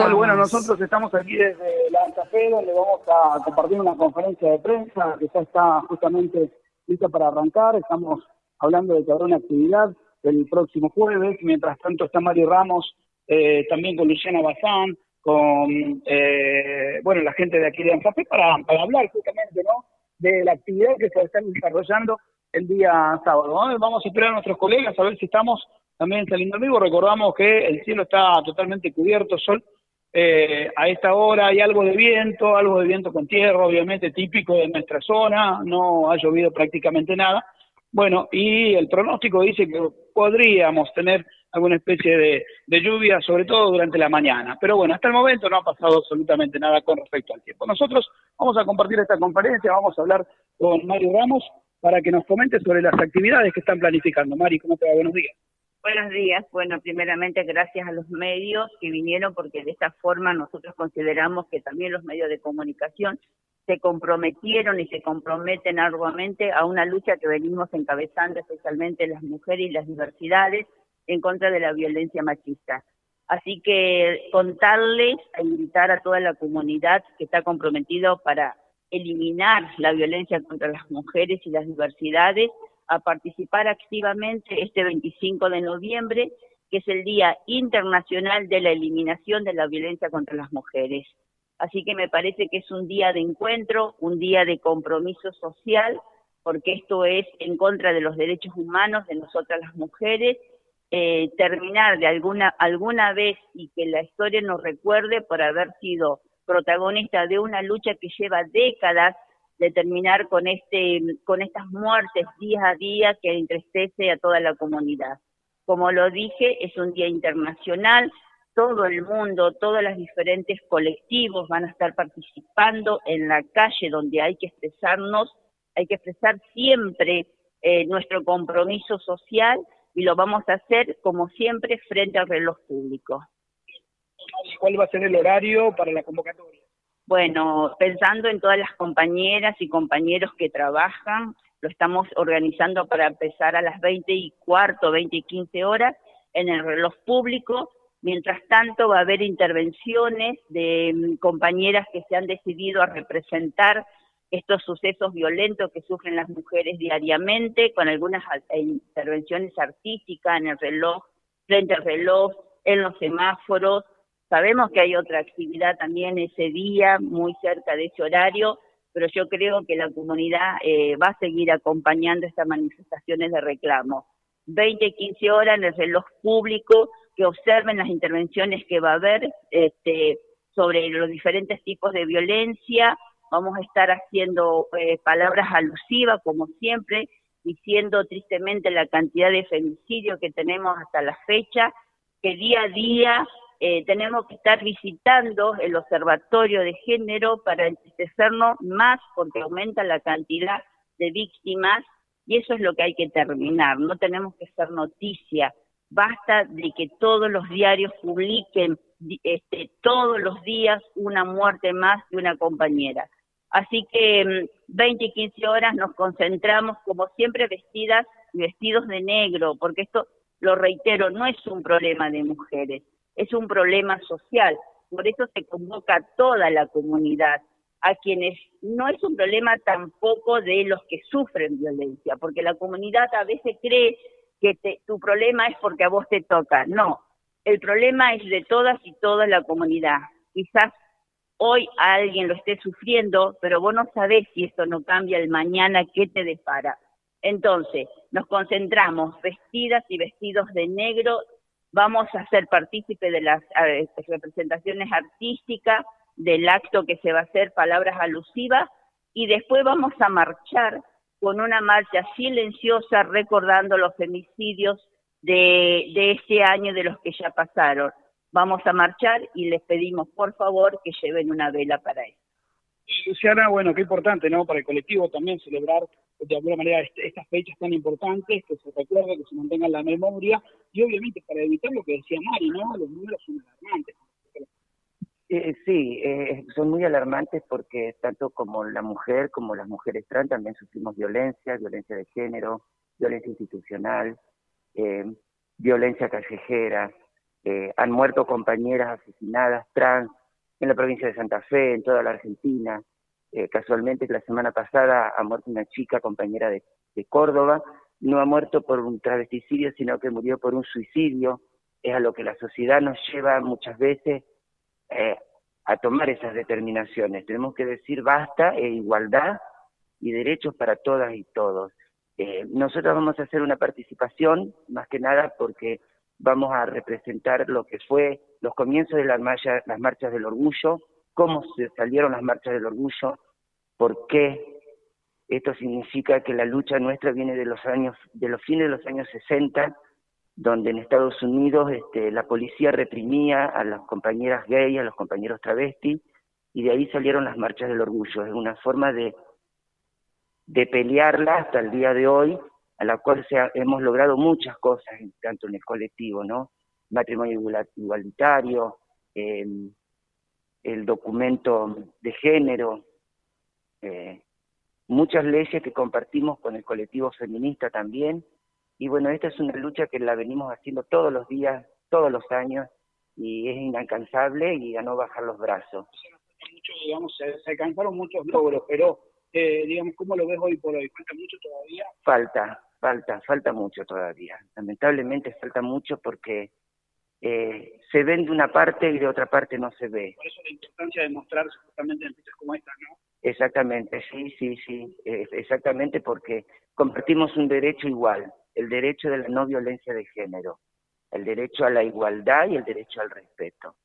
Bueno, nosotros estamos aquí desde la Santa Fe, donde vamos a compartir una conferencia de prensa que ya está justamente lista para arrancar. Estamos hablando de que habrá una actividad el próximo jueves. Mientras tanto está Mari Ramos, también con Luciana Bazán, con la gente de aquí de Santa Fe para hablar justamente, ¿no?, de la actividad que se está desarrollando el día sábado, ¿no? Vamos a esperar a nuestros colegas a ver si estamos también saliendo en vivo. Recordamos que el cielo está totalmente cubierto, sol. A esta hora hay algo de viento con tierra, obviamente típico de nuestra zona, no ha llovido prácticamente nada. Bueno, y el pronóstico dice que podríamos tener alguna especie de lluvia, sobre todo durante la mañana. Pero bueno, hasta el momento no ha pasado absolutamente nada con respecto al tiempo. Nosotros vamos a compartir esta conferencia, vamos a hablar con Mari Ramos para que nos comente sobre las actividades que están planificando. Mari, ¿cómo te va? Buenos días. Buenos días. Bueno, primeramente gracias a los medios que vinieron, porque de esta forma nosotros consideramos que también los medios de comunicación se comprometieron y se comprometen arduamente a una lucha que venimos encabezando, especialmente las mujeres y las diversidades, en contra de la violencia machista. Así que contarles, a invitar a toda la comunidad que está comprometido para eliminar la violencia contra las mujeres y las diversidades, a participar activamente este 25 de noviembre, que es el Día Internacional de la Eliminación de la Violencia contra las Mujeres. Así que me parece que es un día de encuentro, un día de compromiso social, porque esto es en contra de los derechos humanos de nosotras las mujeres, terminar de alguna vez y que la historia nos recuerde por haber sido protagonista de una lucha que lleva décadas de terminar con estas muertes día a día que entristece a toda la comunidad. Como lo dije, es un día internacional, todo el mundo, todos los diferentes colectivos van a estar participando en la calle, donde hay que expresarnos, hay que expresar siempre nuestro compromiso social, y lo vamos a hacer, como siempre, frente al reloj público. ¿Cuál va a ser el horario para la convocatoria? Bueno, pensando en todas las compañeras y compañeros que trabajan, lo estamos organizando para empezar a las 20:15, 20:15 en el reloj público. Mientras tanto va a haber intervenciones de compañeras que se han decidido a representar estos sucesos violentos que sufren las mujeres diariamente, con algunas intervenciones artísticas en el reloj, frente al reloj, en los semáforos. Sabemos que hay otra actividad también ese día, muy cerca de ese horario, pero yo creo que la comunidad va a seguir acompañando estas manifestaciones de reclamo. 20:15 en el reloj público, que observen las intervenciones que va a haber sobre los diferentes tipos de violencia. Vamos a estar haciendo palabras alusivas, como siempre, diciendo tristemente la cantidad de femicidios que tenemos hasta la fecha, que día a día tenemos que estar visitando el Observatorio de Género para entristecernos más, porque aumenta la cantidad de víctimas, y eso es lo que hay que terminar. No tenemos que ser noticia. Basta de que todos los diarios publiquen todos los días una muerte más de una compañera. Así que 20:15 nos concentramos, como siempre, vestidas y vestidos de negro, porque esto, lo reitero, no es un problema de mujeres, es un problema social. Por eso se convoca a toda la comunidad, a quienes no es un problema tampoco de los que sufren violencia, porque la comunidad a veces cree que tu problema es porque a vos te toca. No, el problema es de todas y toda la comunidad. Quizás hoy a alguien lo esté sufriendo, pero vos no sabés si esto no cambia el mañana, qué te depara. Entonces, nos concentramos vestidas y vestidos de negro. Vamos a ser partícipes de las representaciones artísticas, del acto que se va a hacer, palabras alusivas, y después vamos a marchar con una marcha silenciosa recordando los femicidios de este año, de los que ya pasaron. Vamos a marchar y les pedimos, por favor, que lleven una vela para eso. Luciana, bueno, qué importante, ¿no?, para el colectivo también celebrar de alguna manera estas fechas tan importantes, que se recuerde, que se mantenga en la memoria, y obviamente para evitar lo que decía Mari, ¿no?, los números son alarmantes. Sí, son muy alarmantes, porque tanto como la mujer como las mujeres trans también sufrimos violencia de género, violencia institucional, violencia callejera. Han muerto compañeras asesinadas trans en la provincia de Santa Fe, en toda la Argentina. Casualmente la semana pasada ha muerto una chica compañera de Córdoba, no ha muerto por un travesticidio, sino que murió por un suicidio. Es a lo que la sociedad nos lleva muchas veces a tomar esas determinaciones. Tenemos que decir basta, igualdad y derechos para todas y todos. Nosotros vamos a hacer una participación, más que nada porque vamos a representar lo que fue los comienzos de las marchas del orgullo, cómo se salieron las marchas del orgullo, por qué. Esto significa que la lucha nuestra viene de los fines de los años 60, donde en Estados Unidos la policía reprimía a las compañeras gay, a los compañeros travestis, y de ahí salieron las marchas del orgullo. Es una forma de pelearla hasta el día de hoy, a la cual hemos logrado muchas cosas, tanto en el colectivo, ¿no? Matrimonio igualitario, el documento de género, muchas leyes que compartimos con el colectivo feminista también. Y bueno, esta es una lucha que la venimos haciendo todos los días, todos los años, y es inalcanzable y a no bajar los brazos. Digamos, se alcanzaron muchos logros, pero digamos, ¿cómo lo ves hoy por hoy? ¿Falta mucho todavía? Falta mucho todavía. Lamentablemente falta mucho porque se ven de una parte y de otra parte no se ve. Por eso la importancia de mostrarse justamente en fechas como esta, ¿no? Exactamente, sí, exactamente, porque compartimos un derecho igual, el derecho de la no violencia de género, el derecho a la igualdad y el derecho al respeto.